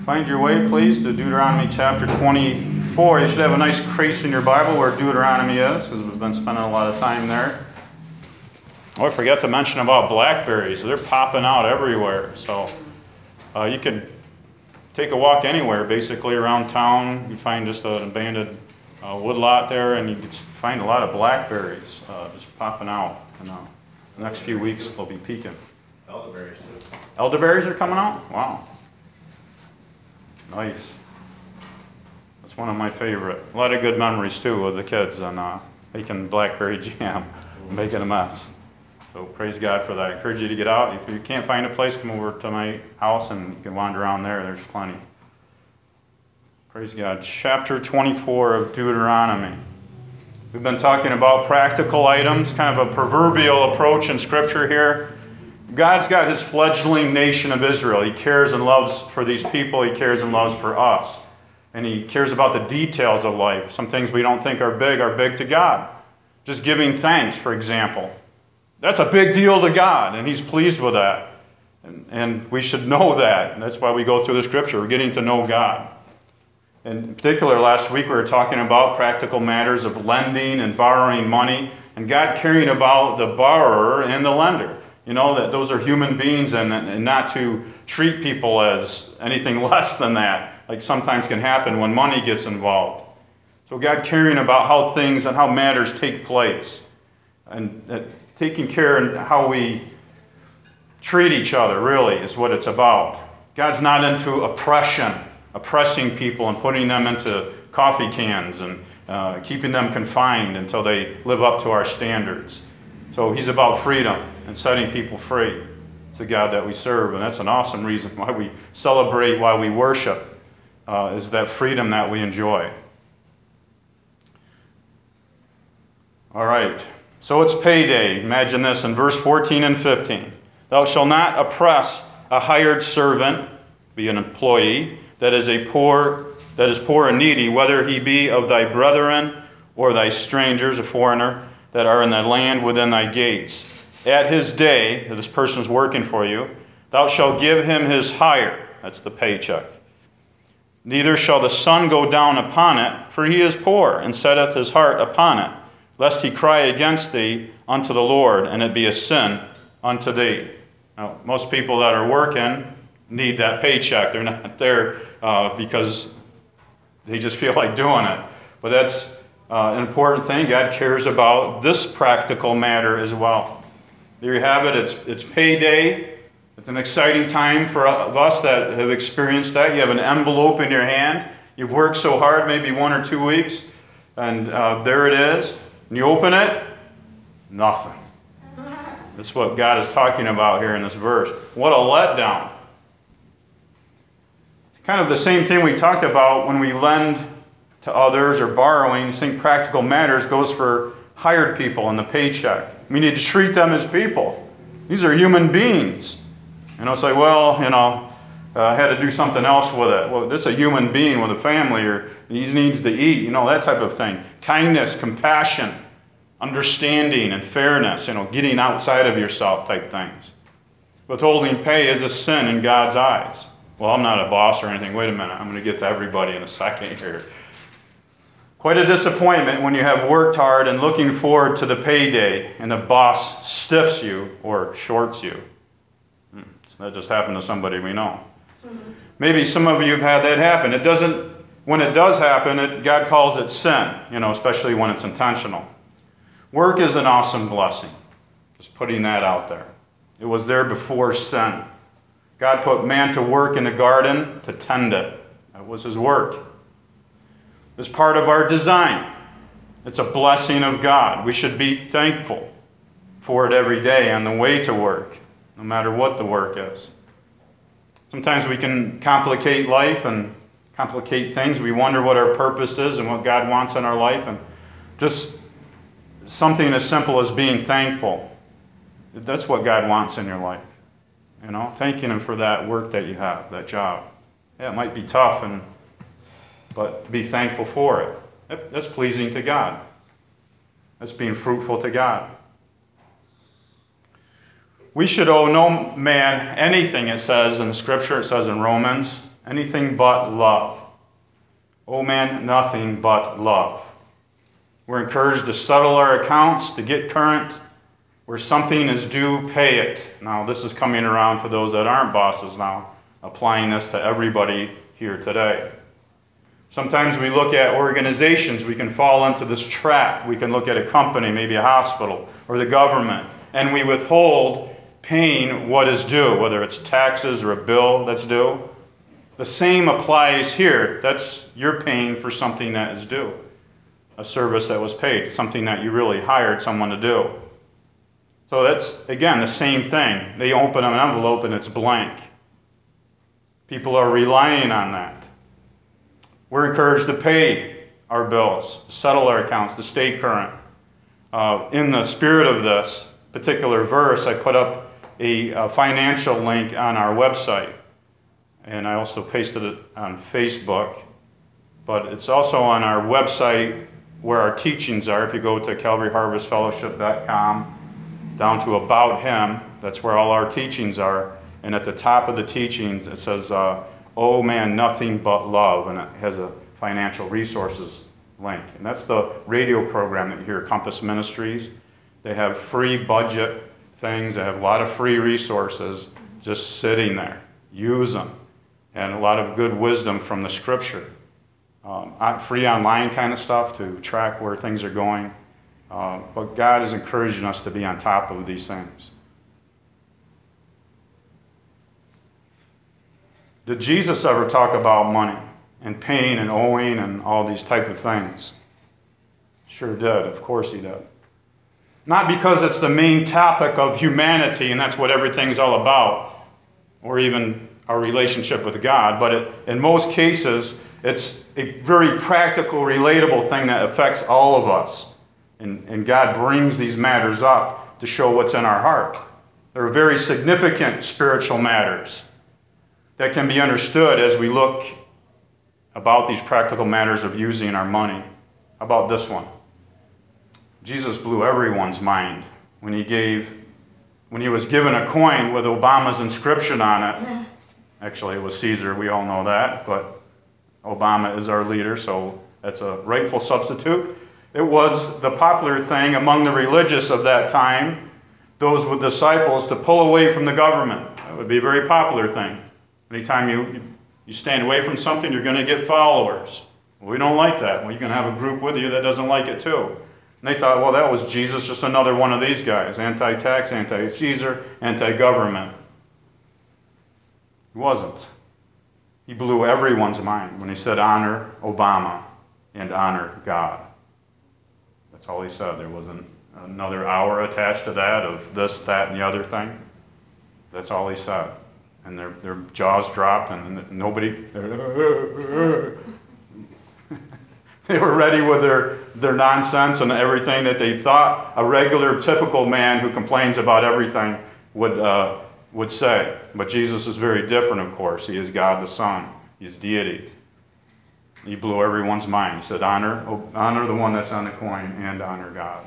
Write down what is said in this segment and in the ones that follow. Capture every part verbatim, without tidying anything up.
Find your way, please, to Deuteronomy chapter twenty-four. You should have a nice crease in your Bible where Deuteronomy is, because we've been spending a lot of time there. Oh, I forgot to mention about blackberries. They're popping out everywhere. So uh, you could take a walk anywhere, basically, around town. You find just an abandoned uh, woodlot there, and you can find a lot of blackberries uh, just popping out. And uh, the next few weeks, they'll be peaking. Elderberries, too. Elderberries are coming out? Wow. Nice. That's one of my favorite. A lot of good memories, too, with the kids and uh, making blackberry jam, making a mess. So praise God for that. I encourage you to get out. If you can't find a place, come over to my house and you can wander around there. There's plenty. Praise God. Chapter twenty-four of Deuteronomy. We've been talking about practical items, kind of a proverbial approach in Scripture here. God's got his fledgling nation of Israel. He cares and loves for these people. He cares and loves for us. And he cares about the details of life. Some things we don't think are big are big to God. Just giving thanks, for example. That's a big deal to God, and he's pleased with that. And, and we should know that. And that's why we go through the Scripture. We're getting to know God. And in particular, last week we were talking about practical matters of lending and borrowing money, and God caring about the borrower and the lender. You know, that those are human beings, and, and not to treat people as anything less than that, like sometimes can happen when money gets involved. So God caring about how things and how matters take place, and uh, taking care in how we treat each other, really, is what it's about. God's not into oppression, oppressing people and putting them into coffee cans and uh, keeping them confined until they live up to our standards. So he's about freedom and setting people free. It's the God that we serve, and that's an awesome reason why we celebrate, why we worship, uh, is that freedom that we enjoy. All right, so it's payday. Imagine this in verse fourteen and fifteen. Thou shalt not oppress a hired servant, be an employee, that is a poor, that is poor and needy, whether he be of thy brethren or thy strangers, a foreigner, that are in thy land within thy gates. At his day, this person is working for you, thou shalt give him his hire. That's the paycheck. Neither shall the sun go down upon it, for he is poor, and setteth his heart upon it, lest he cry against thee unto the Lord, and it be a sin unto thee. Now, most people that are working need that paycheck. They're not there uh, because they just feel like doing it. But that's uh, an important thing. God cares about this practical matter as well. There you have it. It's, it's payday. It's an exciting time for us that have experienced that. You have an envelope in your hand. You've worked so hard, maybe one or two weeks, and uh, there it is. And you open it, nothing. That's what God is talking about here in this verse. What a letdown. It's kind of the same thing we talked about when we lend to others or borrowing. The same practical matters goes for hired people and the paycheck. We need to treat them as people. These are human beings. You know, it's like, well, you know, uh, I had to do something else with it. Well, this is a human being with a family, or he needs to eat, you know, that type of thing. Kindness, compassion, understanding, and fairness, you know, getting outside of yourself type things. Withholding pay is a sin in God's eyes. Well, I'm not a boss or anything. Wait a minute. I'm going to get to everybody in a second here. Quite a disappointment when you have worked hard and looking forward to the payday and the boss stiffs you or shorts you. Hmm. So that just happened to somebody we know. Mm-hmm. Maybe some of you have had that happen. It doesn't, when it does happen, it, God calls it sin, you know, especially when it's intentional. Work is an awesome blessing. Just putting that out there. It was there before sin. God put man to work in the garden to tend it. That was his work. It's part of our design. It's a blessing of God. We should be thankful for it every day on the way to work, no matter what the work is. Sometimes we can complicate life and complicate things. We wonder what our purpose is and what God wants in our life. And just something as simple as being thankful. That's what God wants in your life. You know, thanking him for that work that you have, that job. Yeah, it might be tough, and but be thankful for it. That's pleasing to God. That's being fruitful to God. We should owe no man anything, it says in the Scripture. It says in Romans. Anything but love. Owe man nothing but love. We're encouraged to settle our accounts, to get current. Where something is due, pay it. Now, this is coming around to those that aren't bosses now, applying this to everybody here today. Sometimes we look at organizations, we can fall into this trap. We can look at a company, maybe a hospital, or the government, and we withhold paying what is due, whether it's taxes or a bill that's due. The same applies here. That's you're paying for something that is due, a service that was paid, something that you really hired someone to do. So that's, again, the same thing. They open an envelope and it's blank. People are relying on that. We're encouraged to pay our bills, to settle our accounts, to stay current. Uh, in the spirit of this particular verse, I put up a, a financial link on our website. And I also pasted it on Facebook. But it's also on our website where our teachings are. If you go to calvary harvest fellowship dot com, down to About Him, that's where all our teachings are. And at the top of the teachings, it says, uh, "Oh man, nothing but love," and it has a financial resources link. And that's the radio program that you hear, Compass Ministries. They have free budget things. They have a lot of free resources just sitting there. Use them. And a lot of good wisdom from the Scripture. Um, free online kind of stuff to track where things are going. Uh, but God is encouraging us to be on top of these things. Did Jesus ever talk about money and paying and owing and all these type of things? Sure did. Of course he did. Not because it's the main topic of humanity and that's what everything's all about, or even our relationship with God, but it, in most cases, it's a very practical, relatable thing that affects all of us. And, and God brings these matters up to show what's in our heart. They're very significant spiritual matters that can be understood as we look about these practical matters of using our money. How about this one? Jesus blew everyone's mind when he gave, when he was given a coin with Obama's inscription on it. Actually, it was Caesar, we all know that, but Obama is our leader, so that's a rightful substitute. It was the popular thing among the religious of that time, those with disciples, to pull away from the government. That would be a very popular thing. Anytime you, you stand away from something, you're going to get followers. Well, we don't like that. Well, you're going to have a group with you that doesn't like it too. And they thought, well, that was Jesus, just another one of these guys. Anti-tax, anti-Caesar, anti-government. He wasn't. He blew everyone's mind when he said, honor Obama and honor God. That's all he said. There wasn't another hour attached to that of this, that, and the other thing. That's all he said. And their, their jaws dropped, and nobody, they were ready with their, their nonsense and everything that they thought a regular, typical man who complains about everything would, uh, would say. But Jesus is very different, of course. He is God the Son. He is deity. He blew everyone's mind. He said, honor, honor the one that's on the coin and honor God.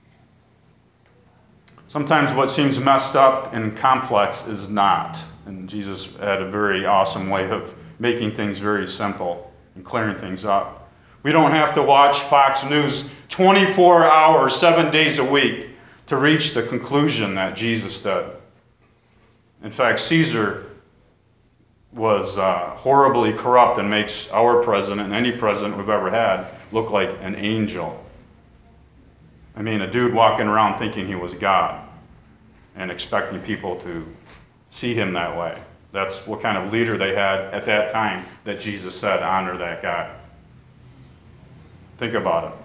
Sometimes what seems messed up and complex is not. And Jesus had a very awesome way of making things very simple and clearing things up. We don't have to watch Fox News twenty-four hours, seven days a week to reach the conclusion that Jesus did. In fact, Caesar was uh, horribly corrupt and makes our president and any president we've ever had look like an angel. I mean, a dude walking around thinking he was God and expecting people to see him that way. That's what kind of leader they had at that time that Jesus said, honor that guy. Think about it.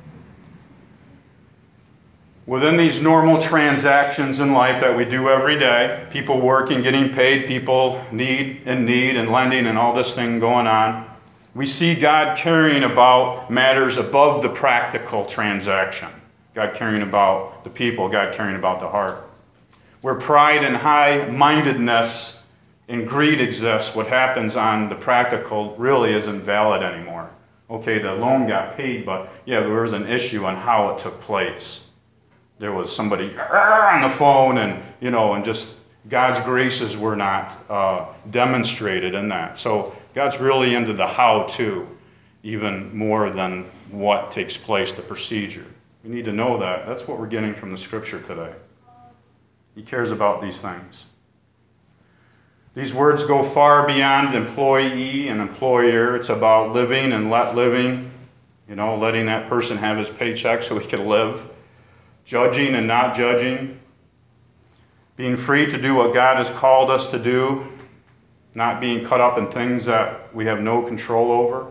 Within these normal transactions in life that we do every day, people working, getting paid, people need and need and lending and all this thing going on, we see God caring about matters above the practical transaction. God caring about the people, God caring about the heart. Where pride and high-mindedness and greed exists, what happens on the practical really isn't valid anymore. Okay, the loan got paid, but yeah, there was an issue on how it took place. There was somebody on the phone and, you know, and just God's graces were not uh, demonstrated in that. So God's really into the how-to even more than what takes place, the procedure. We need to know that. That's what we're getting from the Scripture today. He cares about these things. These words go far beyond employee and employer. It's about living and let living, you know, letting that person have his paycheck so he can live. Judging and not judging. Being free to do what God has called us to do. Not being caught up in things that we have no control over.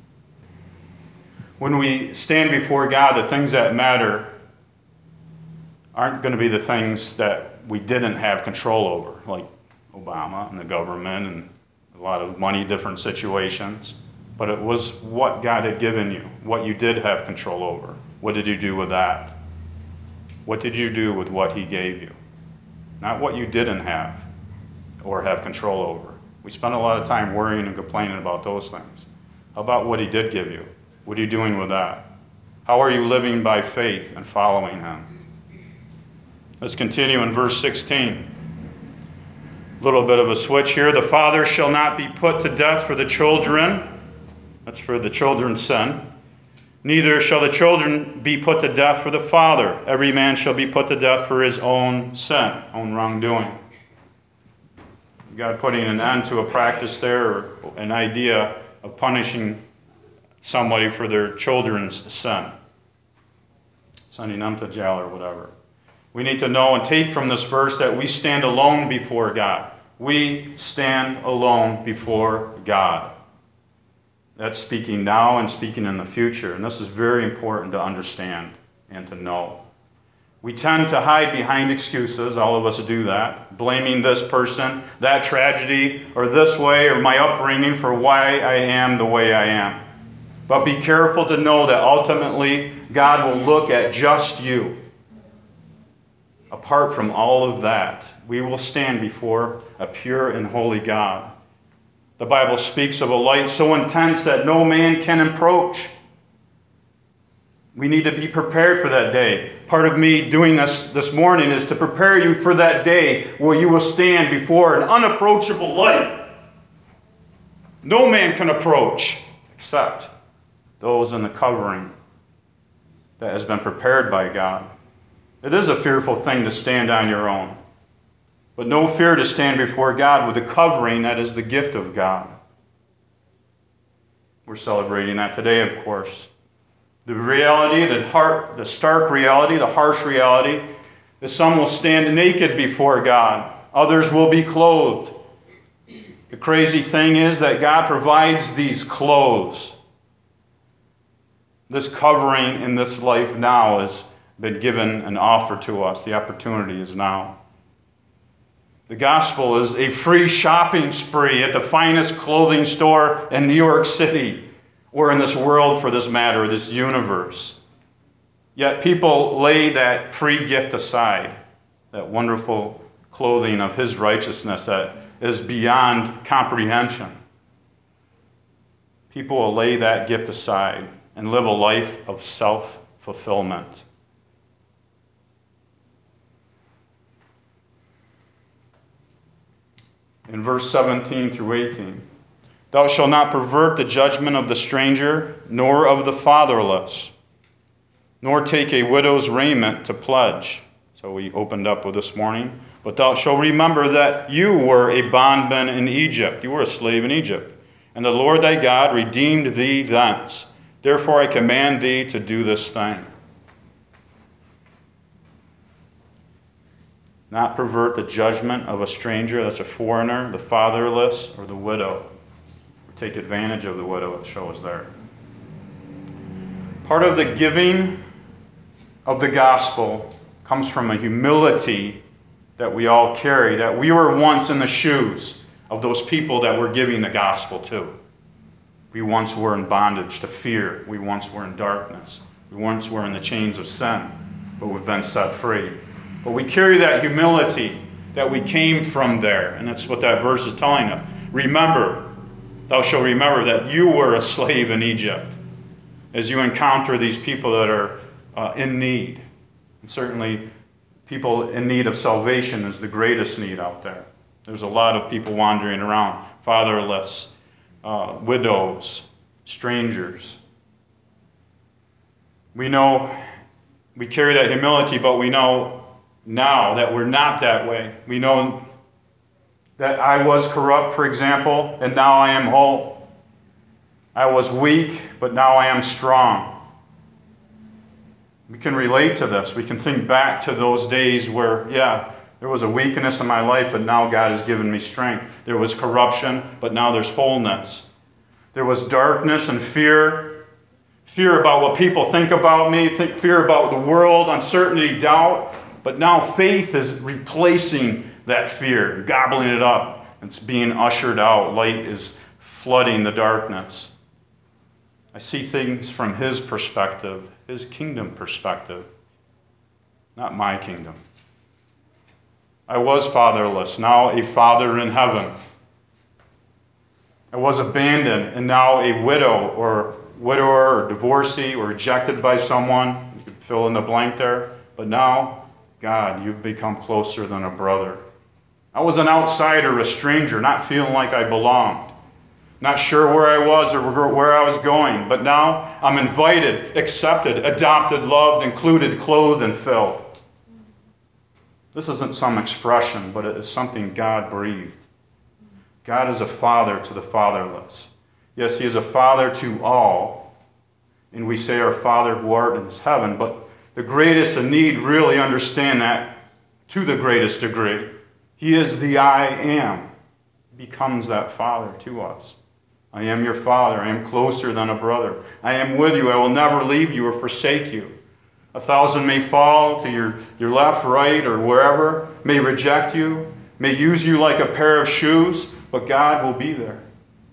When we stand before God, the things that matter aren't going to be the things that we didn't have control over, like Obama and the government and a lot of money, different situations. But it was what God had given you, what you did have control over. What did you do with that? What did you do with what He gave you? Not what you didn't have or have control over. We spend a lot of time worrying and complaining about those things. How about what He did give you? What are you doing with that? How are you living by faith and following Him? Let's continue in verse sixteen. A little bit of a switch here. The father shall not be put to death for the children. That's for the children's sin. Neither shall the children be put to death for the father. Every man shall be put to death for his own sin, own wrongdoing. God putting an end to a practice there, or an idea of punishing somebody for their children's sin, sending them to jail or whatever. We need to know and take from this verse that we stand alone before God. We stand alone before God. That's speaking now and speaking in the future. And this is very important to understand and to know. We tend to hide behind excuses. All of us do that. Blaming this person, that tragedy, or this way, or my upbringing for why I am the way I am. But be careful to know that ultimately God will look at just you. Apart from all of that, we will stand before a pure and holy God. The Bible speaks of a light so intense that no man can approach. We need to be prepared for that day. Part of me doing this this morning is to prepare you for that day where you will stand before an unapproachable light. No man can approach except those in the covering that has been prepared by God. It is a fearful thing to stand on your own, but no fear to stand before God with a covering that is the gift of God. We're celebrating that today, of course. The reality, the heart, the stark reality, the harsh reality, is some will stand naked before God. Others will be clothed. The crazy thing is that God provides these clothes. This covering in this life now has been given and offered to us. The opportunity is now. The gospel is a free shopping spree at the finest clothing store in New York City, or in this world for this matter, this universe. Yet people lay that free gift aside, that wonderful clothing of His righteousness that is beyond comprehension. People will lay that gift aside and live a life of self-fulfillment. In verse seventeen through eighteen, thou shalt not pervert the judgment of the stranger, nor of the fatherless, nor take a widow's raiment to pledge. So we opened up with this morning. But thou shalt remember that you were a bondman in Egypt. You were a slave in Egypt. And the Lord thy God redeemed thee thence. Therefore I command thee to do this thing. Not pervert the judgment of a stranger, that's a foreigner, the fatherless, or the widow. Take advantage of the widow, it shows there. Part of the giving of the gospel comes from a humility that we all carry, that we were once in the shoes of those people that we're giving the gospel to. We once were in bondage to fear. We once were in darkness. We once were in the chains of sin, but we've been set free. But we carry that humility that we came from there, and that's what that verse is telling us. Remember, thou shalt remember that you were a slave in Egypt as you encounter these people that are uh, in need. And certainly People in need of salvation is the greatest need out there. There's a lot of people wandering around, fatherless, uh, widows, strangers. We know we carry that humility, but we know now that we're not that way. We know that I was corrupt, for example, and now I am whole. I was weak, but now I am strong. We can relate to this. We can think back to those days where, yeah, there was a weakness in my life, but now God has given me strength. There was corruption, but now there's wholeness. There was darkness and fear. Fear about what people think about me, think, fear about the world, uncertainty, doubt. But now faith is replacing that fear, gobbling it up. It's being ushered out. Light is flooding the darkness. I see things from His perspective, His kingdom perspective, not my kingdom. I was fatherless, now a father in heaven. I was abandoned, and now a widow or widower or divorcee or rejected by someone. You can fill in the blank there. But now, God, you've become closer than a brother. I was an outsider, a stranger, not feeling like I belonged. Not sure where I was or where I was going, but now I'm invited, accepted, adopted, loved, included, clothed, and filled. This isn't some expression, but it is something God breathed. God is a father to the fatherless. Yes, He is a father to all, and we say our Father who art in heaven, but the greatest in need really understand that to the greatest degree. He is the I am. He becomes that father to us. I am your father. I am closer than a brother. I am with you. I will never leave you or forsake you. A thousand may fall to your, your left, right, or wherever, may reject you, may use you like a pair of shoes, but God will be there.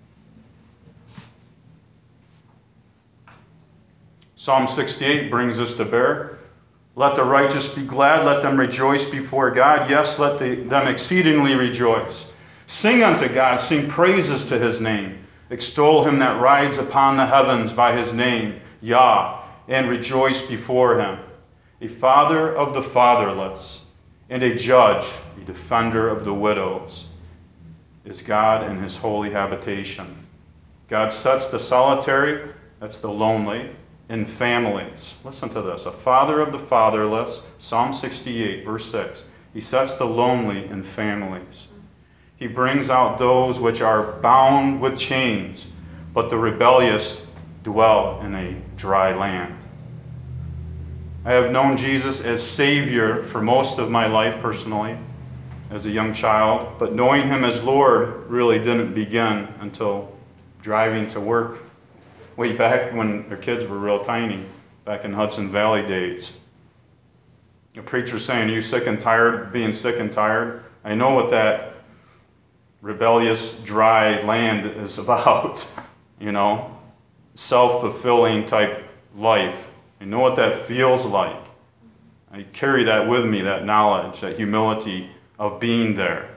Psalm sixty-eight brings this to bear. Let the righteous be glad. Let them rejoice before God. Yes, let the, them exceedingly rejoice. Sing unto God. Sing praises to His name. Extol Him that rides upon the heavens by His name, Yah, and rejoice before Him. A father of the fatherless, and a judge, a defender of the widows, is God in His holy habitation. God sets the solitary, that's the lonely, in families. Listen to this. A father of the fatherless, Psalm sixty-eight, verse six. He sets the lonely in families. He brings out those which are bound with chains, but the rebellious dwell in a dry land. I have known Jesus as Savior for most of my life personally, as a young child, but knowing Him as Lord really didn't begin until driving to work way back when their kids were real tiny, back in Hudson Valley days. A preacher saying, are you sick and tired of being sick and tired? I know what that rebellious, dry land is about, you know, self-fulfilling type life. I know what that feels like. I carry that with me, that knowledge, that humility of being there.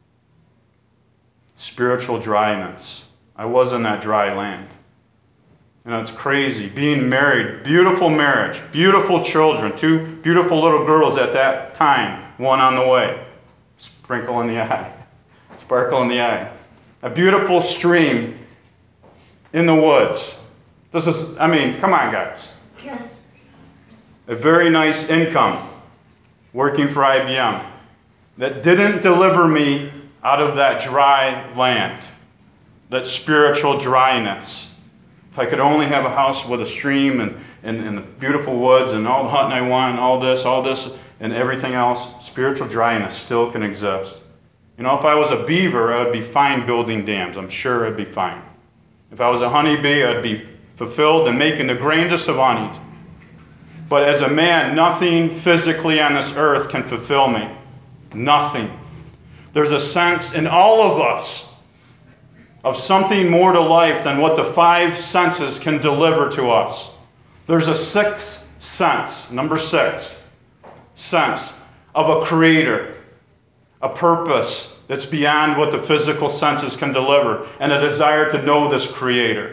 Spiritual dryness. I was in that dry land. You know, it's crazy. Being married, beautiful marriage, beautiful children, two beautiful little girls at that time, one on the way. Sprinkle in the eye. Sparkle in the eye. A beautiful stream in the woods. This is, I mean, come on, guys. A very nice income working for I B M that didn't deliver me out of that dry land, that spiritual dryness. If I could only have a house with a stream and, and, and the beautiful woods and all the hunting I want and all this, all this, and everything else, spiritual dryness still can exist. You know, if I was a beaver, I would be fine building dams. I'm sure I'd be fine. If I was a honeybee, I'd be fulfilled and making the grandest of honeys. But as a man, nothing physically on this earth can fulfill me. Nothing. There's a sense in all of us of something more to life than what the five senses can deliver to us. There's a sixth sense, number six, sense of a creator, a purpose that's beyond what the physical senses can deliver, and a desire to know this creator.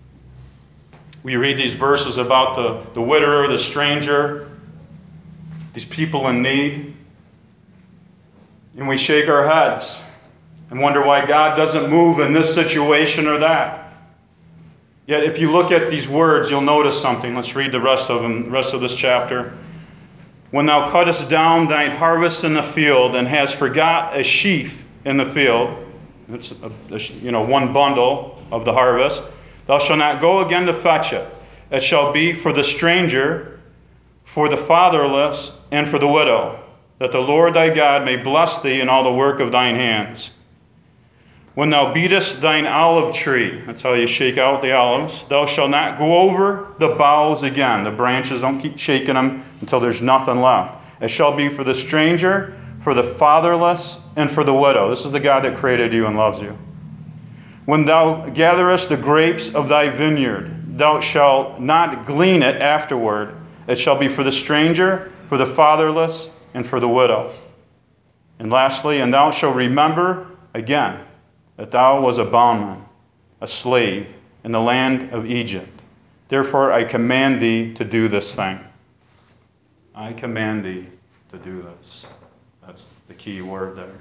We read these verses about the, the widower, the stranger. these people in need, and we shake our heads and wonder why God doesn't move in this situation or that. Yet if you look at these words, you'll notice something. Let's read the rest of them, the rest of this chapter. When thou cuttest down thine harvest in the field, and hast forgot a sheaf in the field, it's a, a, you know one bundle of the harvest, thou shalt not go again to fetch it. It shall be for the stranger, for the fatherless, and for the widow, that the Lord thy God may bless thee in all the work of thine hands. When thou beatest thine olive tree, that's how you shake out the olives, thou shalt not go over the boughs again. The branches, don't keep shaking them until there's nothing left. It shall be for the stranger, for the fatherless, and for the widow. This is the God that created you and loves you. When thou gatherest the grapes of thy vineyard, thou shalt not glean it afterward. It shall be for the stranger, for the fatherless, and for the widow. And lastly, and thou shalt remember again that thou was a bondman, a slave, in the land of Egypt. Therefore I command thee to do this thing. I command thee to do this. That's the key word there.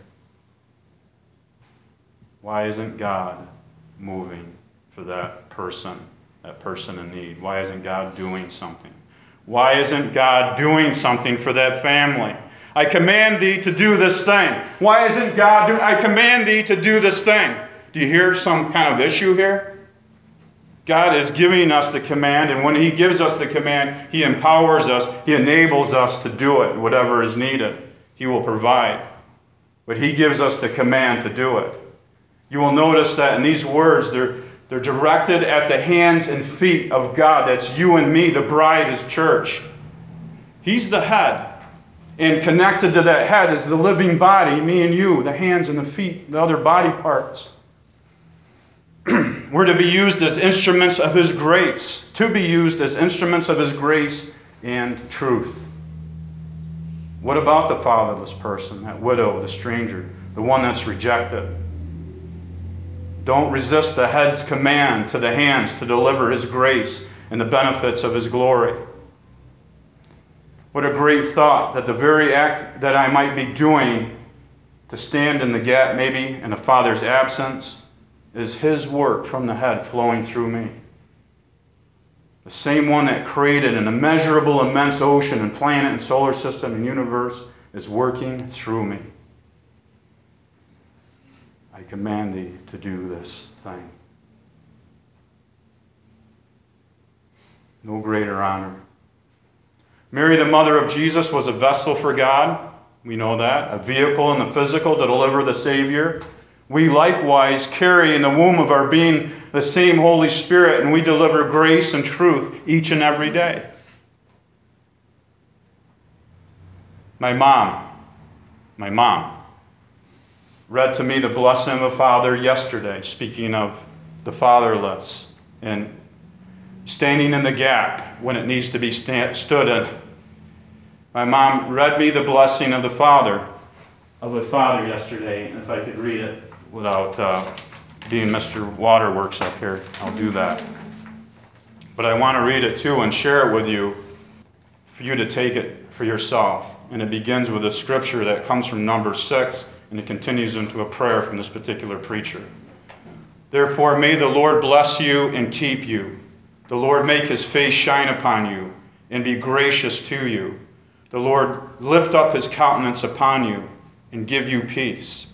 Why isn't God moving for that person, that person in need? Why isn't God doing something? Why isn't God doing something for that family? I command thee to do this thing. Why isn't God doing? I command thee to do this thing. Do you hear some kind of issue here? God is giving us the command, and when he gives us the command, he empowers us, he enables us to do it, whatever is needed. He will provide. But he gives us the command to do it. You will notice that in these words, they're, they're directed at the hands and feet of God. That's you and me, the bride, his church. He's the head. And connected to that head is the living body, me and you, the hands and the feet, the other body parts. We're to be used as instruments of his grace, to be used as instruments of his grace and truth. What about the fatherless person, that widow, the stranger, the one that's rejected? Don't resist the head's command to the hands to deliver his grace and the benefits of his glory. What a great thought that the very act that I might be doing to stand in the gap, maybe in a father's absence, is his work from the head flowing through me. The same one that created an immeasurable, immense ocean and planet and solar system and universe is working through me. I command thee to do this thing. No greater honor. Mary, the mother of Jesus, was a vessel for God. We know that. A vehicle in the physical to deliver the Savior. We likewise carry in the womb of our being the same Holy Spirit, and we deliver grace and truth each and every day. My mom, my mom, read to me the blessing of a father yesterday, speaking of the fatherless and standing in the gap when it needs to be stand, stood in. My mom read me the blessing of the father, of a father yesterday. And if I could read it without uh, being Mister Waterworks up here, I'll do that. But I want to read it too and share it with you for you to take it for yourself. And it begins with a scripture that comes from Numbers six, and it continues into a prayer from this particular preacher. Therefore, may the Lord bless you and keep you. The Lord make his face shine upon you and be gracious to you. The Lord lift up his countenance upon you and give you peace.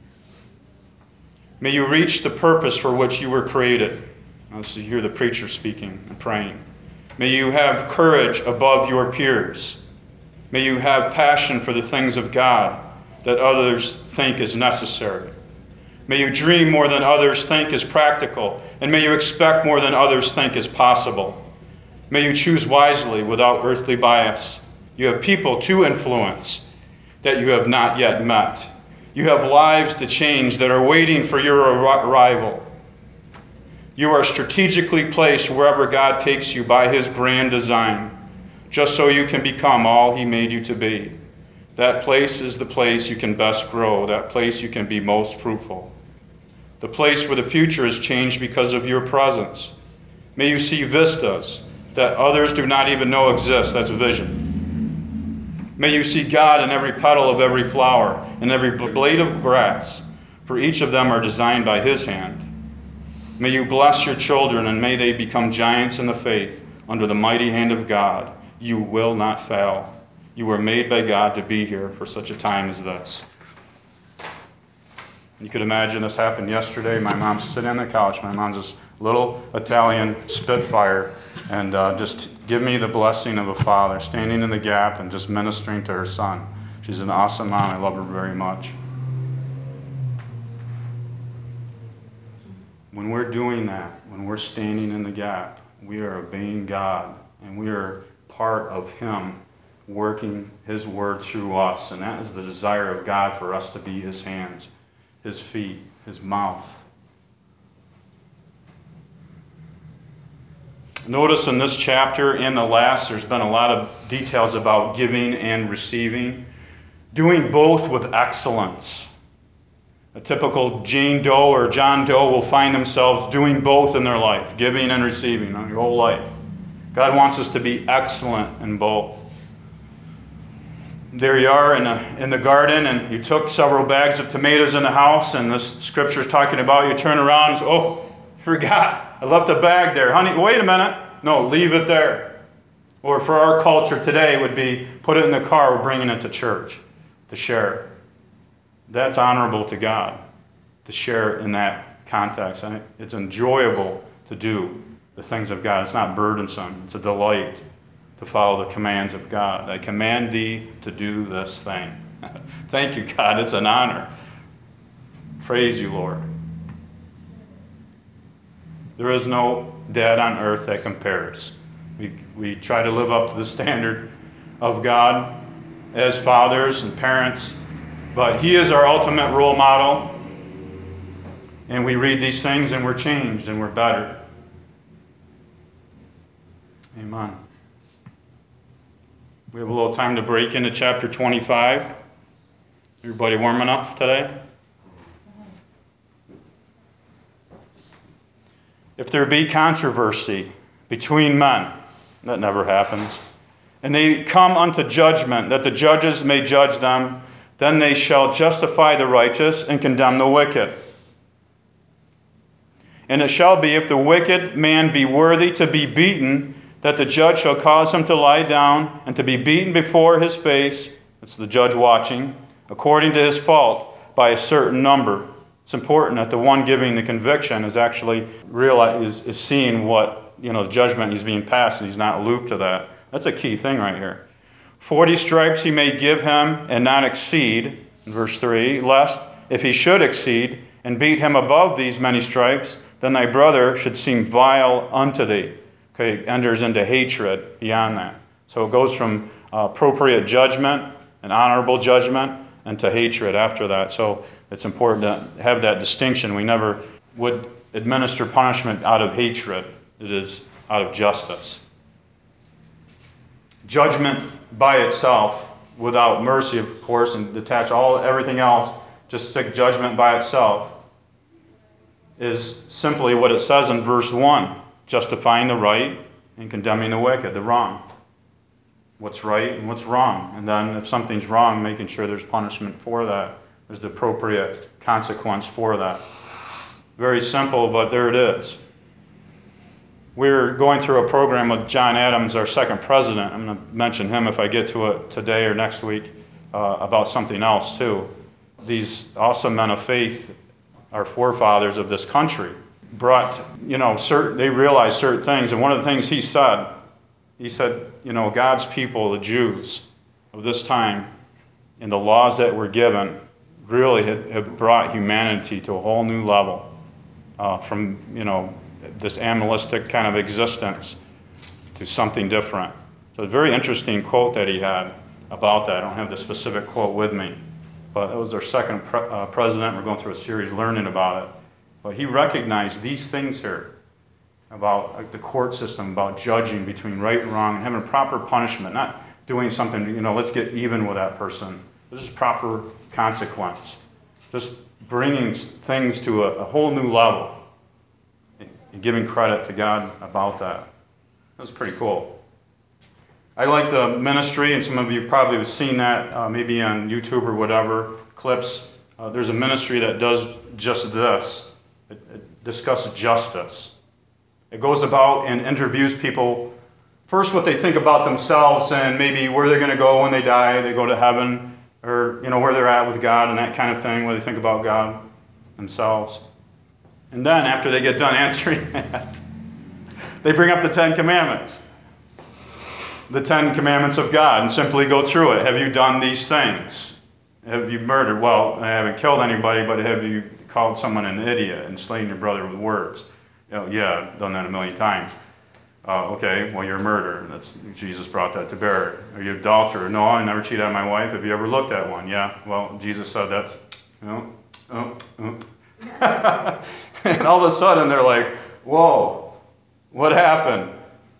May you reach the purpose for which you were created. Now, so you hear the preacher speaking and praying. May you have courage above your peers. May you have passion for the things of God that others think is necessary. May you dream more than others think is practical, and may you expect more than others think is possible. May you choose wisely without earthly bias. You have people to influence that you have not yet met. You have lives to change that are waiting for your arrival. You are strategically placed wherever God takes you by his grand design, just so you can become all he made you to be. That place is the place you can best grow. That place you can be most fruitful. The place where the future is changed because of your presence. May you see vistas that others do not even know exist. That's a vision. May you see God in every petal of every flower, and every blade of grass, for each of them are designed by his hand. May you bless your children, and may they become giants in the faith under the mighty hand of God. You will not fail. You were made by God to be here for such a time as this. You could imagine this happened yesterday. My mom's sitting on the couch. My mom's this little Italian Spitfire, and uh, just give me the blessing of a father, standing in the gap and just ministering to her son. She's an awesome mom. I love her very much. When we're doing that, when we're standing in the gap, we are obeying God, and we are part of him working his word through us. And that is the desire of God, for us to be his hands, his feet, his mouth. Notice in this chapter and the last, there's been a lot of details about giving and receiving. Doing both with excellence. A typical Jane Doe or John Doe will find themselves doing both in their life, giving and receiving, their whole life. God wants us to be excellent in both. There you are in, a, in the garden, and you took several bags of tomatoes in the house, and this scripture is talking about you turn around and say, oh, forgot. I left a bag there. Honey, wait a minute. No, leave it there. Or for our culture today would be put it in the car, we're bringing it to church to share. That's honorable to God, to share in that context. And it's enjoyable to do the things of God. It's not burdensome. It's a delight to follow the commands of God. I command thee to do this thing. Thank you, God. It's an honor. Praise you, Lord. There is no dad on earth that compares. We, we try to live up to the standard of God as fathers and parents, but he is our ultimate role model. And we read these things and we're changed and we're better. Amen. We have a little time to break into chapter twenty-five. Everybody warm enough today? If there be controversy between men, that never happens, and they come unto judgment, that the judges may judge them, then they shall justify the righteous and condemn the wicked. And it shall be, if the wicked man be worthy to be beaten, that the judge shall cause him to lie down and to be beaten before his face, that's the judge watching, according to his fault, by a certain number. It's important that the one giving the conviction is actually realize, is, is seeing what, you know, the judgment he's being passed, and he's not aloof to that. That's a key thing right here. Forty stripes he may give him and not exceed, in verse three, lest if he should exceed and beat him above these many stripes, then thy brother should seem vile unto thee. Okay, it enters into hatred beyond that. So it goes from uh, appropriate judgment and honorable judgment and to hatred after that. So it's important to have that distinction. We never would administer punishment out of hatred. It is out of justice. Judgment by itself, without mercy, of course, and detach all everything else, just stick judgment by itself, is simply what it says in verse one, justifying the right and condemning the wicked, the wrong. What's right and what's wrong. And then if something's wrong, making sure there's punishment for that. There's the appropriate consequence for that. Very simple, but there it is. We're going through a program with John Adams, our second president. I'm going to mention him if I get to it today or next week, uh, about something else too. These awesome men of faith, our forefathers of this country, brought, you know, certain, they realized certain things. And one of the things he said, he said, you know, God's people, the Jews of this time, and the laws that were given really had, have brought humanity to a whole new level uh, from, you know, this animalistic kind of existence to something different. So a very interesting quote that he had about that. I don't have the specific quote with me, but it was our second pre- uh, president. We're going through a series learning about it. But he recognized these things here about like, the court system, about judging between right and wrong and having proper punishment, not doing something, you know, let's get even with that person. This is proper consequence. Just bringing things to a, a whole new level and giving credit to God about that. That was pretty cool. I like the ministry, and some of you probably have seen that uh, maybe on YouTube or whatever, clips. Uh, there's a ministry that does just this. It, it discusses justice. It goes about and interviews people, first what they think about themselves and maybe where they're going to go when they die. They go to heaven, or you know where they're at with God and that kind of thing, where they think about God themselves. And then after they get done answering that, they bring up the Ten Commandments. The Ten Commandments of God, and simply go through it. Have you done these things? Have you murdered? Well, I haven't killed anybody, but have you called someone an idiot and slain your brother with words? You know, yeah, I've done that a million times. Uh, okay, well, you're a murderer. That's, Jesus brought that to bear. Are you an adulterer? No, I never cheated on my wife. Have you ever looked at one? Yeah, well, Jesus said that's, you know, oh, oh. And all of a sudden they're like, whoa, what happened?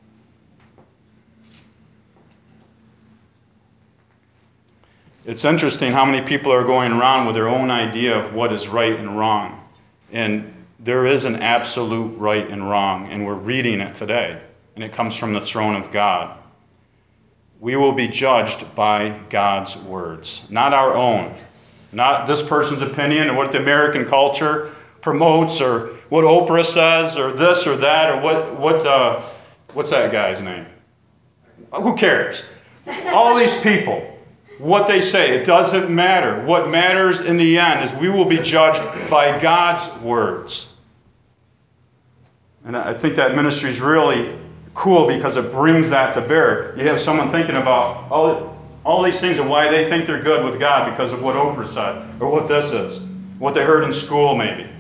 It's interesting how many people are going around with their own idea of what is right and wrong. And there is an absolute right and wrong, and we're reading it today. And it comes from the throne of God. We will be judged by God's words, not our own. Not this person's opinion or what the American culture promotes or what Oprah says or this or that or what, what uh, what's that guy's name? Who cares? All these people. What they say, it doesn't matter. What matters in the end is we will be judged by God's words. And I think that ministry is really cool because it brings that to bear. You have someone thinking about all, all these things and why they think they're good with God because of what Oprah said, or what this is, what they heard in school maybe.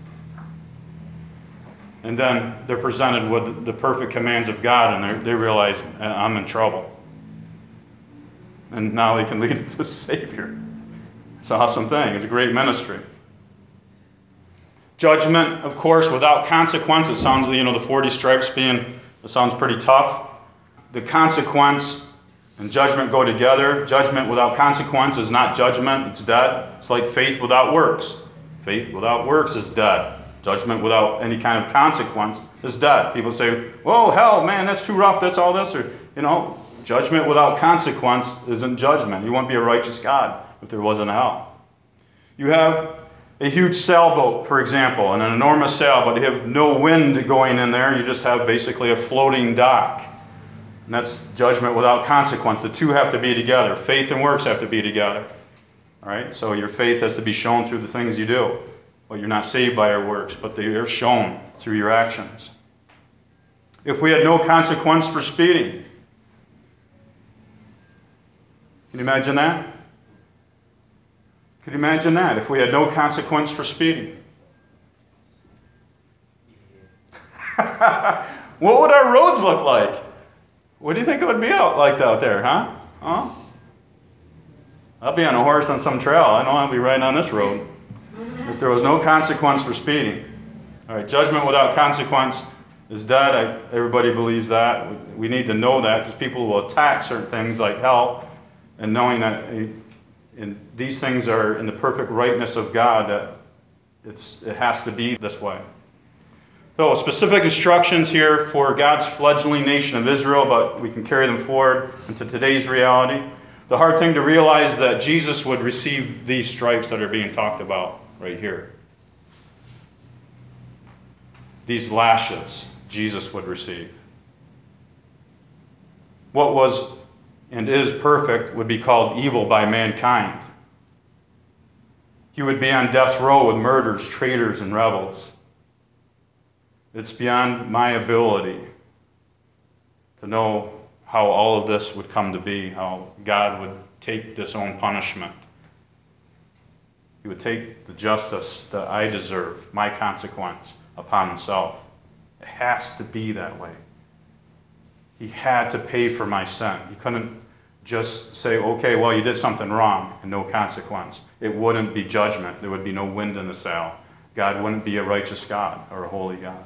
And then they're presented with the perfect commands of God, and they realize, I'm in trouble. And now they can lead them to the Savior. It's an awesome thing. It's a great ministry. Judgment, of course, without consequence. It sounds, you know, the forty stripes being, it sounds pretty tough. The consequence and judgment go together. Judgment without consequence is not judgment. It's dead. It's like faith without works. Faith without works is dead. Judgment without any kind of consequence is dead. People say, whoa, hell, man, that's too rough. That's all this. Or, you know, judgment without consequence isn't judgment. You wouldn't be a righteous God if there wasn't a hell. You have a huge sailboat, for example, and an enormous sailboat. You have no wind going in there. You just have basically a floating dock. And that's judgment without consequence. The two have to be together. Faith and works have to be together. All right? So your faith has to be shown through the things you do. Well, you're not saved by your works, but they are shown through your actions. If we had no consequence for speeding, can you imagine that? Could you imagine that if we had no consequence for speeding? What would our roads look like? What do you think it would be out like out there, huh? Huh? I'll be on a horse on some trail. I know I'll be riding on this road. If there was no consequence for speeding. All right, judgment without consequence is dead. I, everybody believes that. We, we need to know that because people will attack certain things like hell, and knowing that and these things are in the perfect rightness of God, that it's, it has to be this way. So specific instructions here for God's fledgling nation of Israel, but we can carry them forward into today's reality. The hard thing to realize is that Jesus would receive these stripes that are being talked about right here. These lashes Jesus would receive. What was and is perfect would be called evil by mankind. He would be on death row with murderers, traitors, and rebels. It's beyond my ability to know how all of this would come to be, how God would take this own punishment. He would take the justice that I deserve, my consequence, upon himself. It has to be that way. He had to pay for my sin. He couldn't just say, okay, well, you did something wrong and no consequence. It wouldn't be judgment. There would be no wind in the sail. God wouldn't be a righteous God or a holy God.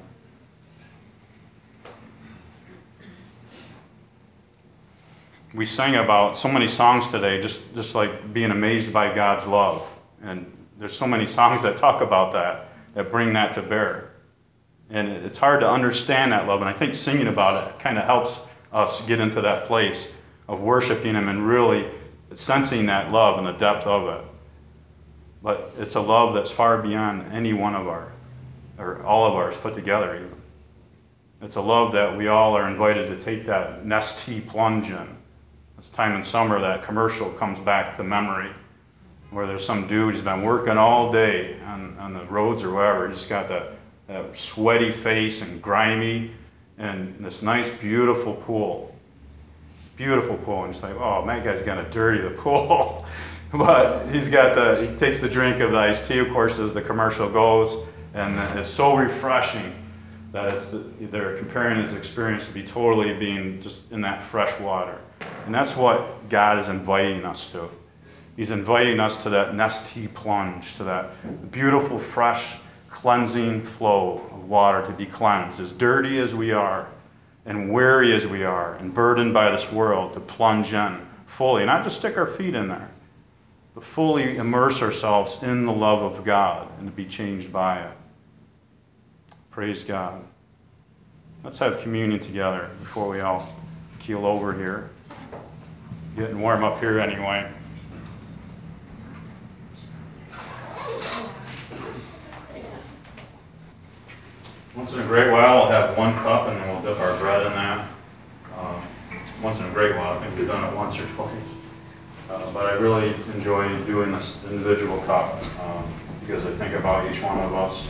We sang about so many songs today, just, just like being amazed by God's love. And there's so many songs that talk about that, that bring that to bear. And it's hard to understand that love, and I think singing about it kind of helps us get into that place of worshiping Him and really sensing that love and the depth of it. But it's a love that's far beyond any one of our, or all of ours put together even. It's a love that we all are invited to take that Nestea plunge in. This time in summer, that commercial comes back to memory, where there's some dude who's been working all day on, on the roads or wherever. He's got that, that sweaty face and grimy, and this nice, beautiful pool. Beautiful pool. And it's like, oh, man, that guy's gonna dirty the pool. But he's got the, he takes the drink of the iced tea, of course, as the commercial goes, and it's so refreshing that it's the, they're comparing his experience to be totally being just in that fresh water. And that's what God is inviting us to. He's inviting us to that Nestea plunge, to that beautiful, fresh, cleansing flow of water to be cleansed, as dirty as we are, and weary as we are, and burdened by this world, to plunge in fully, not just stick our feet in there, but fully immerse ourselves in the love of God and to be changed by it. Praise God. Let's have communion together before we all keel over here. Getting warm up here anyway. Once in a great while, we'll have one cup and then we'll dip our bread in that. Um, once in a great while, I think we've done it once or twice. Uh, but I really enjoy doing this individual cup um, because I think about each one of us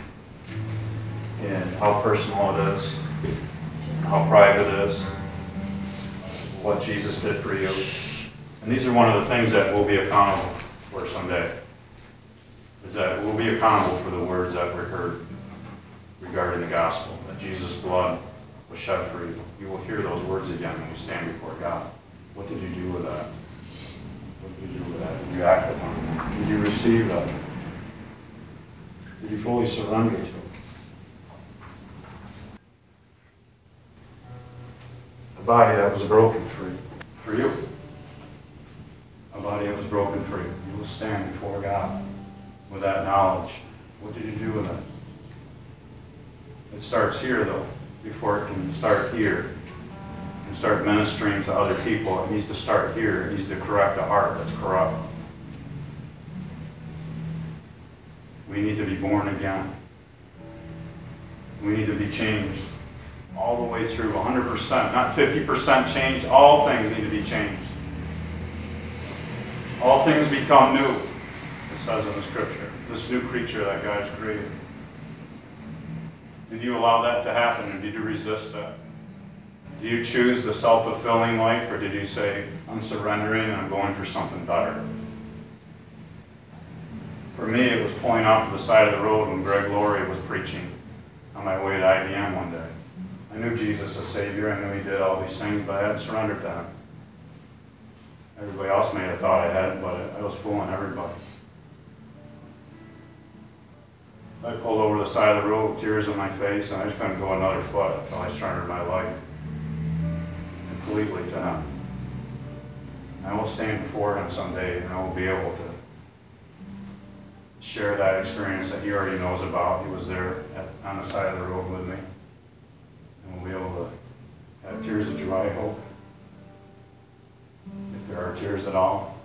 and how personal it is, how private it is, what Jesus did for you. And these are one of the things that we'll be accountable for someday, is that we'll be accountable for the words that were heard regarding the gospel, that Jesus' blood was shed for you. You will hear those words again when you stand before God. What did you do with that? What did you do with that? Did you act upon it? Did you receive that? Did you fully surrender to it? A body that was broken for you. For you. A body that was broken for you. You will stand before God with that knowledge. What did you do with it? It starts here, though, before it can start here and start ministering to other people. It needs to start here. It needs to correct a heart that's corrupt. We need to be born again. We need to be changed all the way through, one hundred percent, not fifty percent changed. All things need to be changed. All things become new, it says in the scripture. This new creature that God has created. Did you allow that to happen, or did you resist that? Do you choose the self-fulfilling life, or did you say, I'm surrendering and I'm going for something better? For me, it was pulling off to the side of the road when Greg Laurie was preaching on my way to I B M one day. I knew Jesus as Savior. I knew He did all these things, but I hadn't surrendered to Him. Everybody else may have thought I had, but I was fooling everybody. I pulled over the side of the road with tears in my face, and I just couldn't go another foot until I surrendered my life completely to Him. I will stand before Him someday, and I will be able to share that experience that He already knows about. He was there at, on the side of the road with me. And we'll be able to have tears of joy, I hope, if there are tears at all.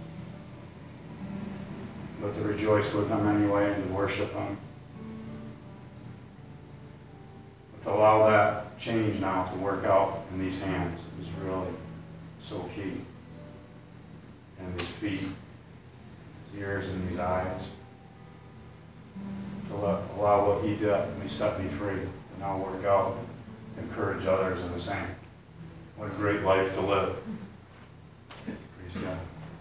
But to rejoice with Him anyway and to worship Him. But to allow that change now to work out in these hands is really so key. And these feet, these ears, and these eyes. To let, allow what He did when He set me free to now work out, to encourage others in the same. What a great life to live. Praise God.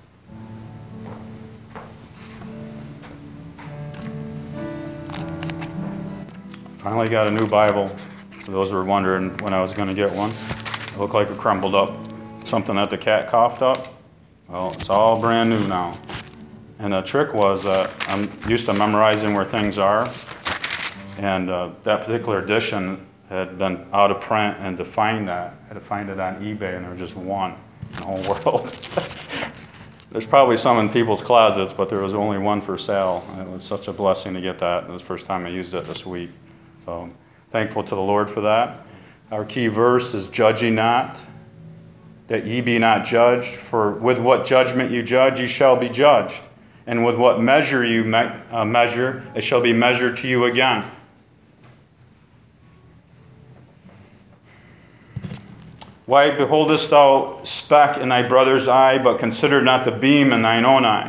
Finally got a new Bible. For those who were wondering when I was going to get one. It looked like it crumbled up. Something that the cat coughed up. Well, it's all brand new now. And the trick was that uh, I'm used to memorizing where things are. And uh, that particular edition had been out of print, and to find that, I had to find it on eBay, and there was just one in the whole world. There's probably some in people's closets, but there was only one for sale. And it was such a blessing to get that. It was the first time I used it this week. So I'm thankful to the Lord for that. Our key verse is, judge ye not, that ye be not judged, for with what judgment you judge, ye shall be judged. And with what measure you me- uh, measure, it shall be measured to you again. Why beholdest thou speck in thy brother's eye, but consider not the beam in thine own eye?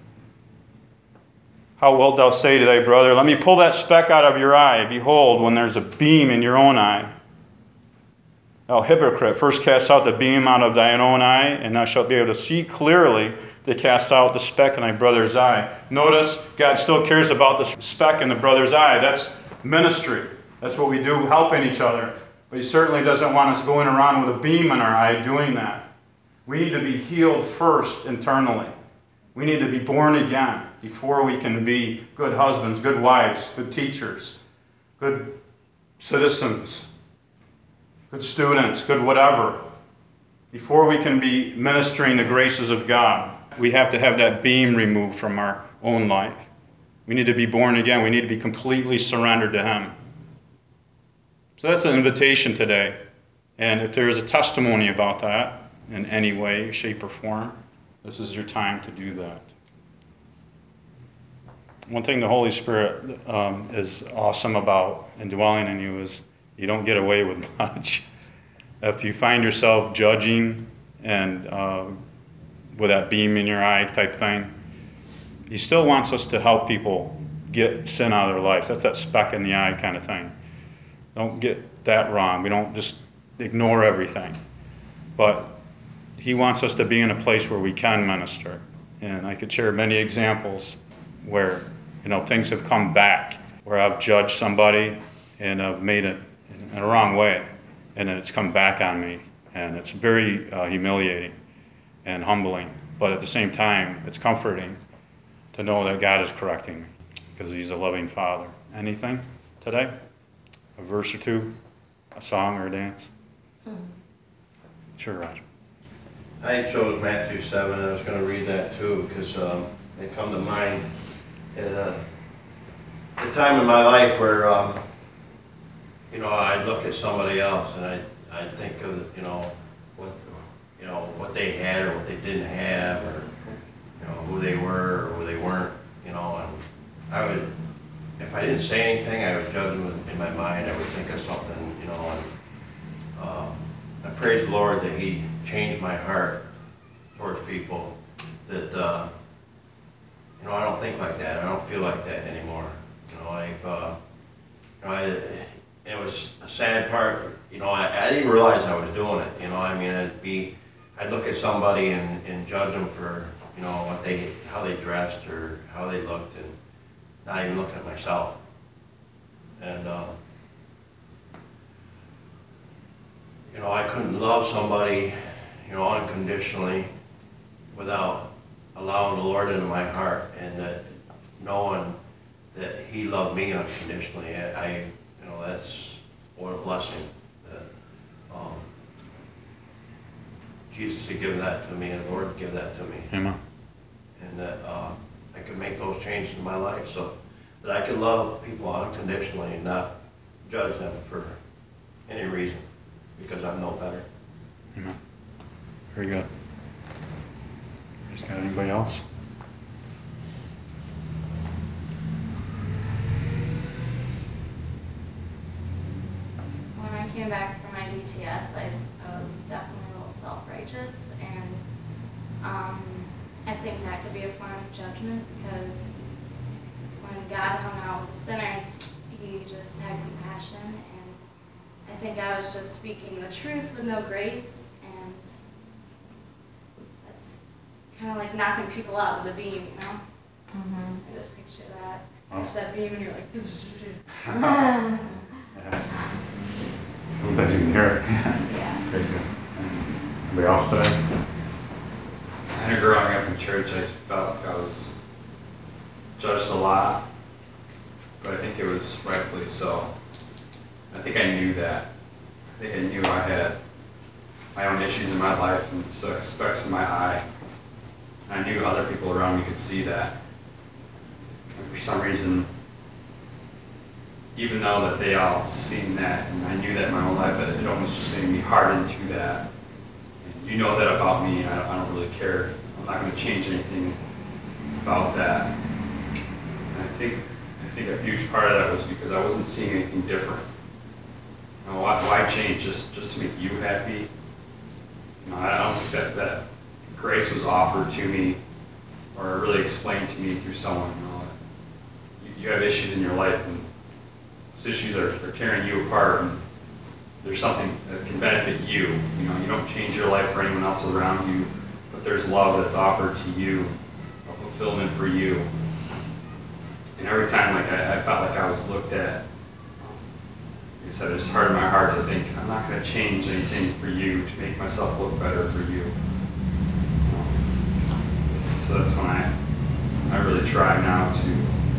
How wilt thou say to thy brother, let me pull that speck out of your eye? Behold, when there's a beam in your own eye. Thou hypocrite, first cast out the beam out of thine own eye, and thou shalt be able to see clearly to cast out the speck in thy brother's eye. Notice, God still cares about the speck in the brother's eye. That's ministry. That's what we do, helping each other. But he certainly doesn't want us going around with a beam in our eye doing that. We need to be healed first internally. We need to be born again before we can be good husbands, good wives, good teachers, good citizens, good students, good whatever. Before we can be ministering the graces of God, we have to have that beam removed from our own life. We need to be born again. We need to be completely surrendered to Him. So that's an invitation today. And if there is a testimony about that in any way, shape, or form, this is your time to do that. One thing the Holy Spirit um, is awesome about indwelling in you is you don't get away with much. If you find yourself judging and uh, with that beam in your eye type thing, He still wants us to help people get sin out of their lives. That's that speck in the eye kind of thing. Don't get that wrong. We don't just ignore everything. But He wants us to be in a place where we can minister. And I could share many examples where, you know, things have come back, where I've judged somebody and I've made it in a wrong way, and then it's come back on me. And it's very uh, humiliating and humbling. But at the same time, it's comforting to know that God is correcting me because He's a loving Father. Anything today? A verse or two? A song or a dance? Mm-hmm. Sure, Roger. I chose Matthew seven. I was going to read that too because um, it come to mind at a, a time in my life where um, you know, I'd look at somebody else and I I think of, you know, what you know what they had or what they didn't have, or you know who they were or who they weren't, you know, and I would, if I didn't say anything, I would judge them in my mind. I would think of something, you know, and um, I praise the Lord that He changed my heart towards people. That uh, you know, I don't think like that. I don't feel like that anymore. You know, I've uh, you know, I, it was a sad part. You know, I, I didn't realize I was doing it. You know, I mean, I'd be, I'd look at somebody and, and judge them for, you know, what they, how they dressed or how they looked, and not even looking at myself. And um, you know, I couldn't love somebody, you know, unconditionally without allowing the Lord into my heart, and that knowing that He loved me unconditionally. I, I you know, that's what a blessing that um, Jesus had given that to me, and the Lord had given that to me. Amen. And that uh, I could make those changes in my life so that I could love people unconditionally and not judge them for any reason, because I'm no better. Amen. Very good. Just got anybody else? When I came back from my D T S, I, I was definitely a little self-righteous, and um, I think that could be a form of judgment, because when God hung out with the sinners, He just had compassion, and I think I was just speaking the truth with no grace, and that's kind of like knocking people out with a beam, you know? Mm-hmm. I just picture that. Picture that beam, and you're like, Yeah. Sometimes you can hear it. Yeah. Crazy. Anybody else today? I know growing up in church, I felt like I was judged a lot, but I think it was rightfully so. I think I knew that. I think I knew I had my own issues in my life and specks in my eye. And I knew other people around me could see that. And for some reason, even though that they all seen that, and I knew that in my own life, it, it almost just made me hardened to that. And you know that about me, and I don't, I don't really care. I'm not going to change anything about that. And I think I think a huge part of that was because I wasn't seeing anything different. You know, why, why change just just to make you happy? You know, I don't think that that grace was offered to me or really explained to me through someone. You know, you, you have issues in your life, and those issues are, are tearing you apart. And there's something that can benefit you. You know, you don't change your life for anyone else around you, but there's love that's offered to you, a fulfillment for you. And every time, like I, I felt like I was looked at. Like I said, it's hard in my heart to think I'm not going to change anything for you to make myself look better for you. So that's when I, I really try now to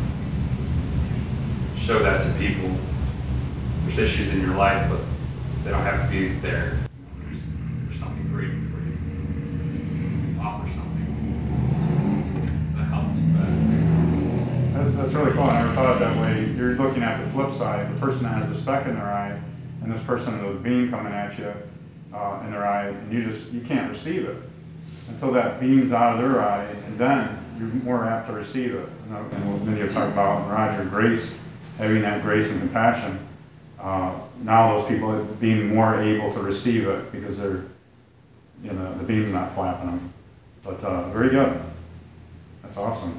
show that to people. There's issues in your life, but they don't have to be there. You know, there's, there's something great for you. Offer something that helps you better. That's, that's really cool. I never thought of it that way. You're looking at the flip side. The person that has the speck in their eye, and this person with a beam coming at you uh, in their eye, and you just you can't receive it until that beam's out of their eye, and then you're more apt to receive it. And, uh, and what Mindy was talking about, and Roger, grace, having that grace and compassion. Uh, now those people are being more able to receive it because they're, you know, the beam's not flapping them. But uh, very good. That's awesome.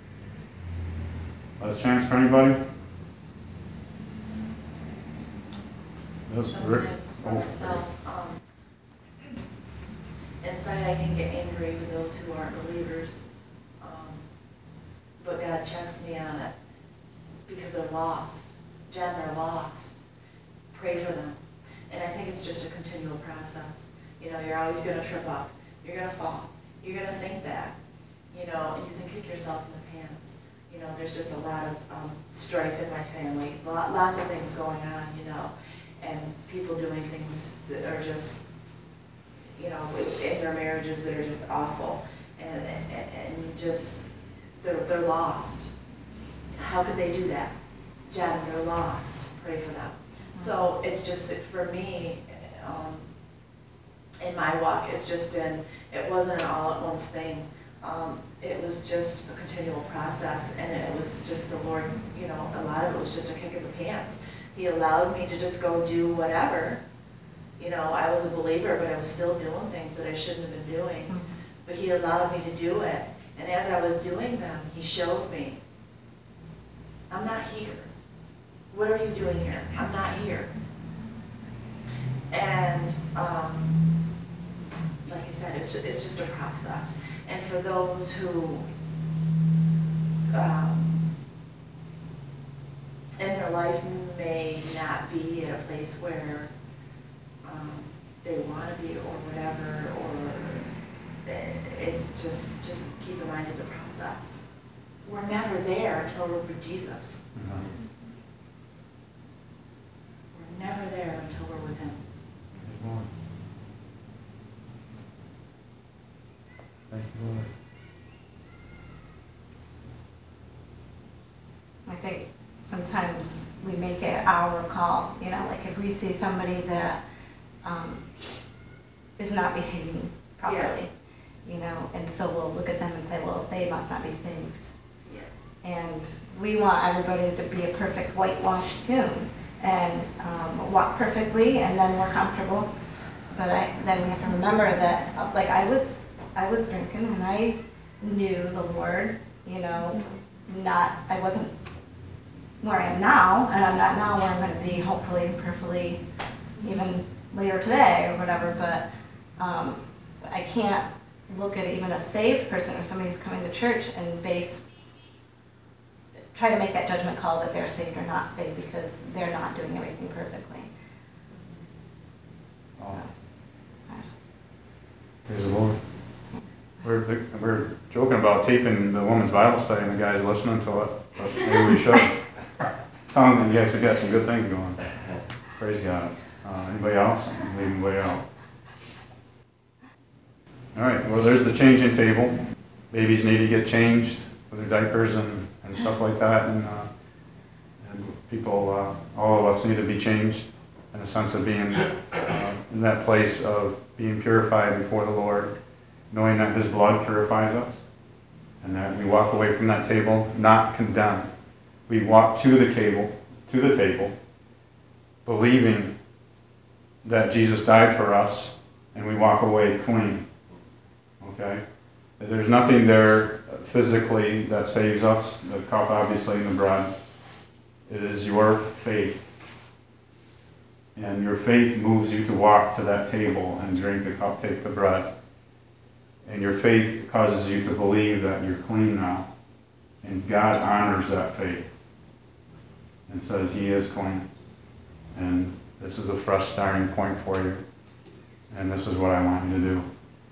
Last chance for anybody? That's Sometimes for myself, um, inside I can get angry with those who aren't believers, um, but God checks me on it because they're lost. Jen, they're lost. Pray for them. And I think it's just a continual process. You know, you're always going to trip up. You're going to fall. You're going to think that. You know, and you can kick yourself in the pants. You know, there's just a lot of um, strife in my family. Lot, lots of things going on, you know. And people doing things that are just, you know, in their marriages that are just awful. And, and, and you just, they're, they're lost. How could they do that? Jen, they're lost. Pray for them. So it's just, for me, um, in my walk, it's just been, it wasn't an all-at-once thing. Um, it was just a continual process, and it was just the Lord, you know, a lot of it was just a kick in the pants. He allowed me to just go do whatever. You know, I was a believer, but I was still doing things that I shouldn't have been doing. Mm-hmm. But He allowed me to do it. And as I was doing them, He showed me, I'm not here. What are you doing here? I'm not here. And um, like I said, it's, it's just a process. And for those who um, in their life may not be at a place where um, they want to be or whatever, or it's just, just keep in mind it's a process. We're never there until we're with Jesus. Mm-hmm. We're never there until we're with Him. Lord. Thank you, Lord. I think sometimes we make it our call, you know, like if we see somebody that um, is not behaving properly, yeah. you know, and so we'll look at them and say, well, they must not be saved. Yeah. And we want everybody to be a perfect whitewashed tomb and um, walk perfectly, and then we're comfortable. But I, then we have to remember that, like I was, I was drinking, and I knew the Lord, you know, not, I wasn't where I am now, and I'm not now where I'm going to be, hopefully and prayerfully, even later today or whatever. But um, I can't look at even a saved person or somebody who's coming to church and base, try to make that judgment call that they're saved or not saved because they're not doing everything perfectly. So, yeah. Praise the Lord. We're, we're joking about taping the women's Bible study and the guys listening to it, but maybe we should. Sounds like you guys have got some good things going. Praise God. Uh, anybody else? Leave anybody out? All right, well, there's the changing table. Babies need to get changed with their diapers and, and stuff like that. And, uh, and people, uh, all of us need to be changed in a sense of being uh, in that place of being purified before the Lord, knowing that his blood purifies us, and that we walk away from that table not condemned. We walk to the table, to the table, believing that Jesus died for us, and we walk away clean. Okay? There's nothing there physically that saves us, the cup obviously and the bread. It is your faith. And your faith moves you to walk to that table and drink the cup, take the bread. And your faith causes you to believe that you're clean now. And God honors that faith and says he is clean. And this is a fresh starting point for you. And this is what I want you to do.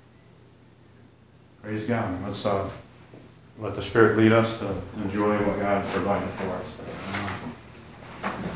Praise God. Let's uh, let the Spirit lead us to enjoy what God has provided for us.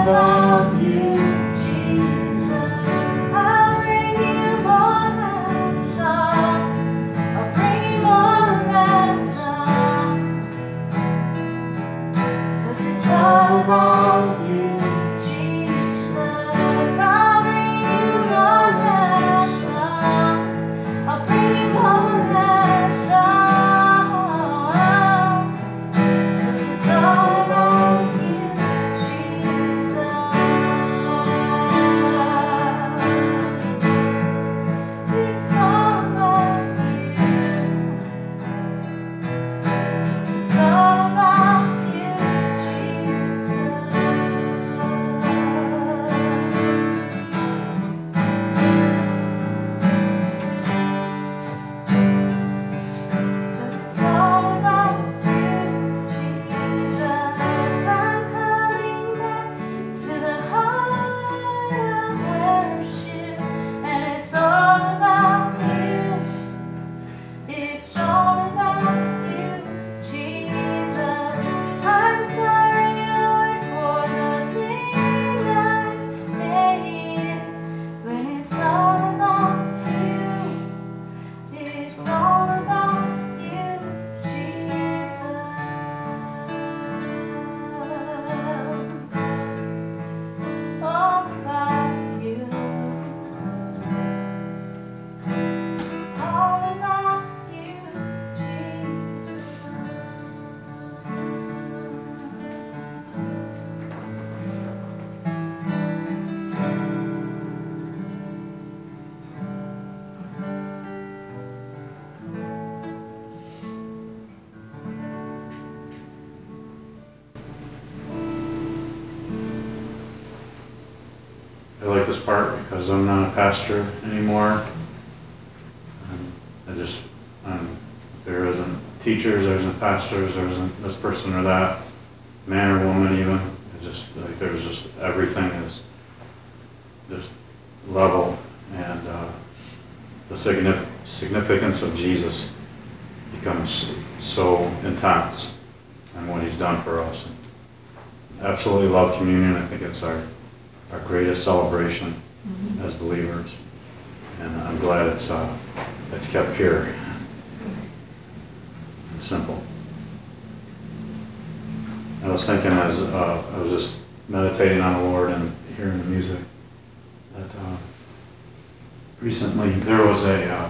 all about you, Jesus. I'll bring you more than a song. I'll bring you more than a song. 'Cause it's all about you, Jesus. I'll bring you more than a song. I'll bring you more than a song. 'Cause it's all about you, Jesus. It's all about you. It's all about you, Jesus. 'Cause it's all about you, Jesus. I'm coming back to the heart of worship, and it's all about you. It's all about you, Jesus. I'm sorry, Lord, for the thing I've made it. When it's all about you, it's all about you, Jesus. All about you. All about you, Jesus. I like this part because I'm not a pastor anymore. Um, I just, um, there isn't teachers, there isn't pastors, there isn't this person or that, man or woman even. It just, like, there's just, everything is just level, and uh, the signif- significance of Jesus becomes so intense and what he's done for us. Absolutely love communion. I think it's our, our greatest celebration mm-hmm. as believers, and I'm glad it's uh, it's kept pure and simple. I was thinking as uh, I was just meditating on the Lord and hearing the music that uh, recently there was a uh,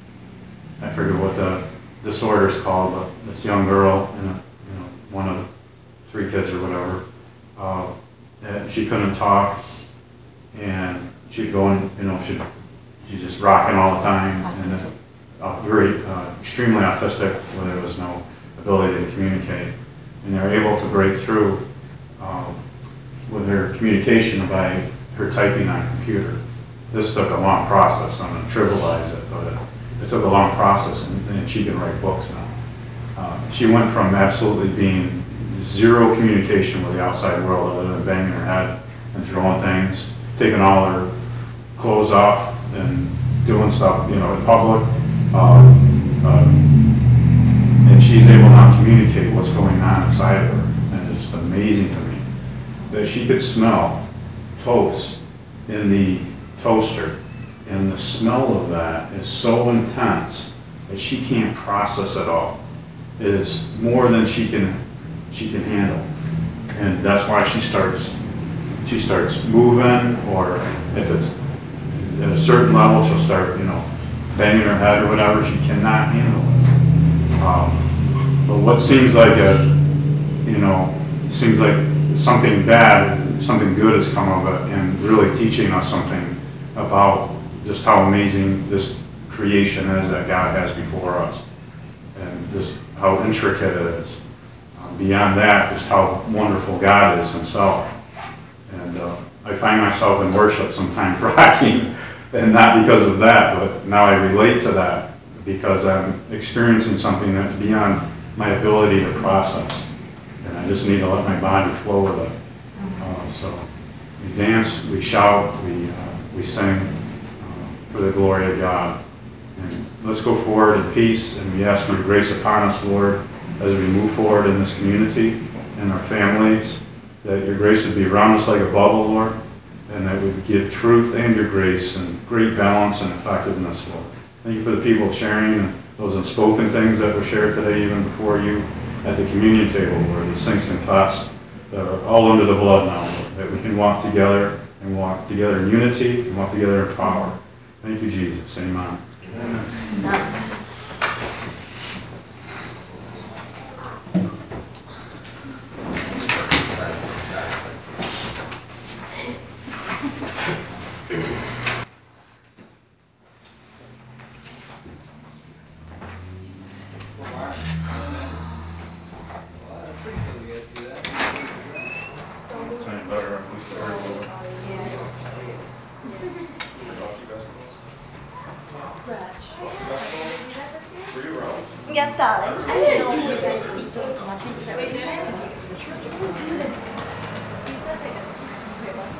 I forget what the disorder is called, but this young girl and a, you know, one of the three kids or whatever, uh, and she couldn't talk, and she'd go and, you know, she'd, she's just rocking all the time, autistic. And uh, very uh, extremely autistic, where there was no ability to communicate, and they were able to break through uh, with her communication by her typing on a computer. This took a long process. I'm going to trivialize it, but it, it took a long process, and, and she can write books now. Uh, she went from absolutely being zero communication with the outside world other than banging her head and throwing things, taking all her clothes off and doing stuff, you know, in public. Uh, uh, and she's able now to communicate what's going on inside of her. And it's just amazing to me that she could smell toast in the toaster. And the smell of that is so intense that she can't process it all. It is more than she can she can handle, and that's why she starts she starts moving, or if it's at a certain level, she'll start, you know, banging her head or whatever. She cannot handle it. Um, but what seems like a, you know, it seems like something bad, something good has come of it, and really teaching us something about just how amazing this creation is that God has before us, and just how intricate it is. Uh, beyond that, just how wonderful God is himself. And uh, I find myself in worship sometimes rocking, and not because of that, but now I relate to that because I'm experiencing something that's beyond my ability to process. And I just need to let my body flow with it. Uh, so we dance, we shout, we, uh, we sing uh, for the glory of God. And let's go forward in peace, and we ask your grace upon us, Lord, as we move forward in this community and our families. that your grace would be around us like a bubble, Lord, and that we would get truth and your grace and great balance and effectiveness, Lord. Thank you for the people sharing and those unspoken things that were shared today, even before you at the communion table, where these things confessed that are all under the blood now, Lord, that we can walk together and walk together in unity and walk together in power. Thank you, Jesus. Amen. Amen. Yes, darling. I didn't know you guys were still watching. We did. You said they did.